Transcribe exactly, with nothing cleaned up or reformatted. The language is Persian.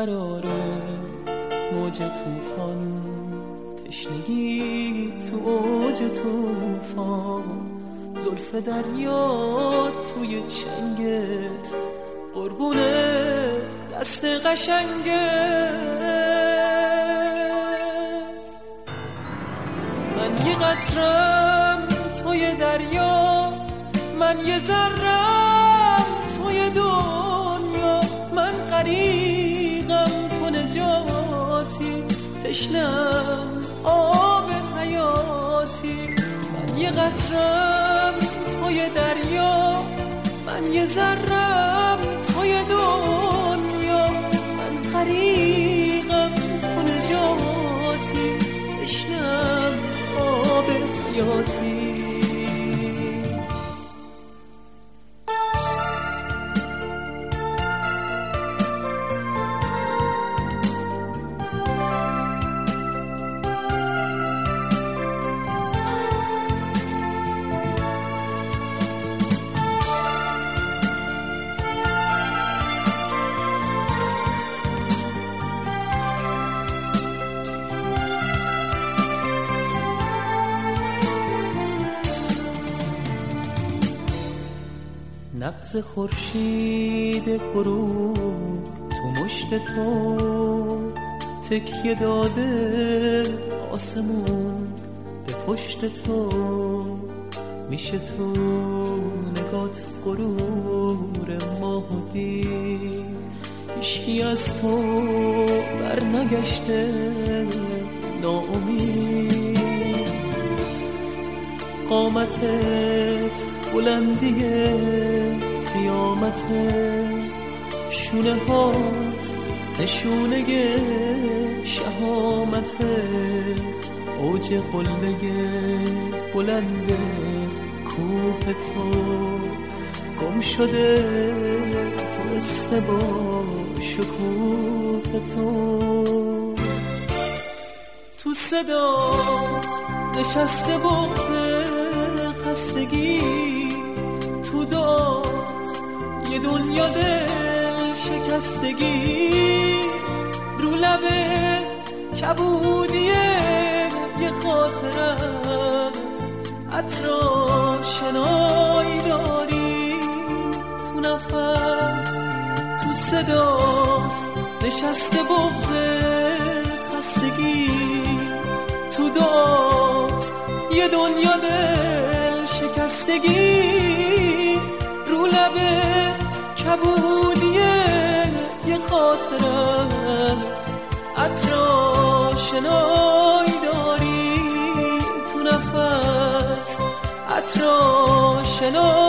قراره موج توفان، تشنگی تو اوج توفان، زلف دریا توی چنگت، قربونه دست قشنگت. من یه قطرم توی دریا، من یه ذرم توی دنیا، من غریقم تو نجاتی، تشنم آب حیاتی. من یه قطرم توی دریا، من یه ذرم توی دنیا، من غریقم تو نجاتی، تشنم آب حیاتی. نبض خورشید غروب تو مشت تو، تکیه داده آسمون به پشت تو، میشه تو نگات غرور ماه دید، هیچکی از تو بر نگشته ناامید. قامتت بلندیه قیامته، شونه هات نشونه شهامته، اوج قله بلند کوه تو، گم شده تو اسم با شکوه تو. تو صدات نشسته بغض خستگی، تو داد یه دنیا دل شکستگی، رو لبه کبودیه یه خاطرت، عطرا شنایی داری تو نفس. تو صدات نشسته بغض خستگی، تو داد یه دنیا دل شکستگی، رو لبه کبودیه یه خاطرت، عطرا شنایی داری تو نفس، عطرا شنایی